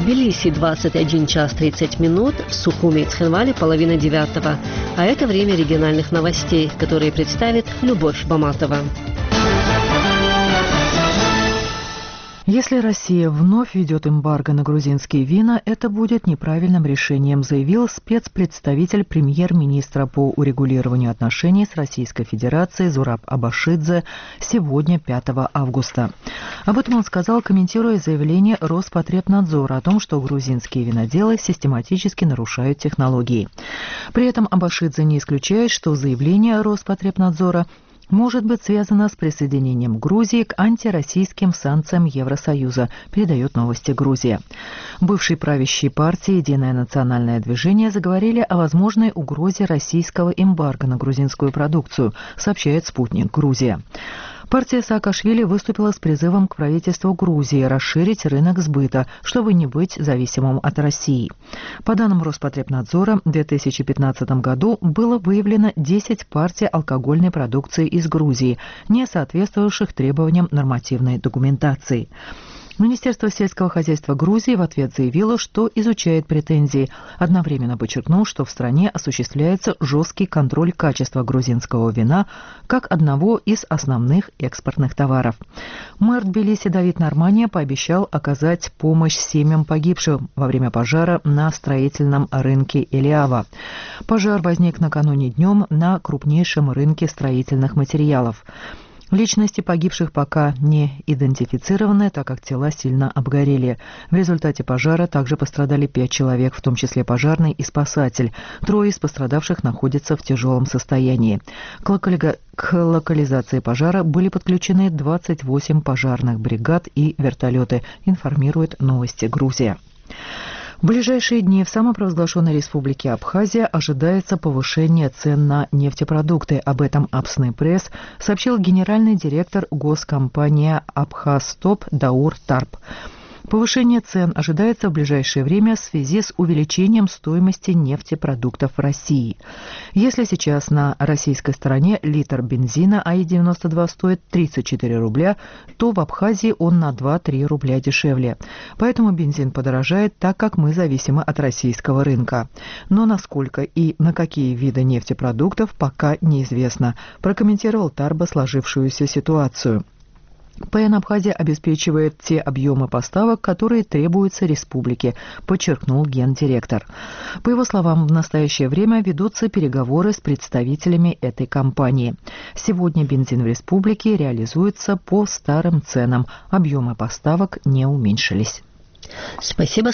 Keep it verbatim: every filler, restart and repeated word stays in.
Тбилиси двадцать один час тридцать минут, в Сухуми и Цхинвале половина девятого. А это время региональных новостей, которые представит Любовь Баматова. Если Россия вновь введет эмбарго на грузинские вина, это будет неправильным решением, заявил спецпредставитель премьер-министра по урегулированию отношений с Российской Федерацией Зураб Абашидзе сегодня, пятого августа. Об этом он сказал, комментируя заявление Роспотребнадзора о том, что грузинские виноделы систематически нарушают технологии. При этом Абашидзе не исключает, что заявление Роспотребнадзора может быть связано с присоединением Грузии к антироссийским санкциям Евросоюза, передает новости Грузия. Бывшие правящие партии «Единое национальное движение» заговорили о возможной угрозе российского эмбарго на грузинскую продукцию, сообщает «Спутник Грузия». Партия Саакашвили выступила с призывом к правительству Грузии расширить рынок сбыта, чтобы не быть зависимым от России. По данным Роспотребнадзора, в две тысячи пятнадцатом году было выявлено десять партий алкогольной продукции из Грузии, не соответствовавших требованиям нормативной документации. Министерство сельского хозяйства Грузии в ответ заявило, что изучает претензии, одновременно подчеркнув, что в стране осуществляется жесткий контроль качества грузинского вина как одного из основных экспортных товаров. Мэр Тбилиси Давид Нормания пообещал оказать помощь семьям погибших во время пожара на строительном рынке Элиава. Пожар возник накануне днем на крупнейшем рынке строительных материалов. Личности погибших пока не идентифицированы, так как тела сильно обгорели. В результате пожара также пострадали пять человек, в том числе пожарный и спасатель. Трое из пострадавших находятся в тяжелом состоянии. К, локали... К локализации пожара были подключены двадцать восемь пожарных бригад и вертолеты, информирует новости Грузия. В ближайшие дни в самопровозглашенной республике Абхазия ожидается повышение цен на нефтепродукты. Об этом Апсны Пресс сообщил генеральный директор госкомпании Абхазтоп Даур Тарп. Повышение цен ожидается в ближайшее время в связи с увеличением стоимости нефтепродуктов в России. Если сейчас на российской стороне литр бензина А И девяносто два стоит тридцать четыре рубля, то в Абхазии он на два-три рубля дешевле. Поэтому бензин подорожает, так как мы зависимы от российского рынка. Но насколько и на какие виды нефтепродуктов пока неизвестно, прокомментировал Тарба сложившуюся ситуацию. ПН Абхазия обеспечивает те объемы поставок, которые требуются республике, подчеркнул гендиректор. По его словам, в настоящее время ведутся переговоры с представителями этой компании. Сегодня бензин в республике реализуется по старым ценам. Объемы поставок не уменьшились. Спасибо.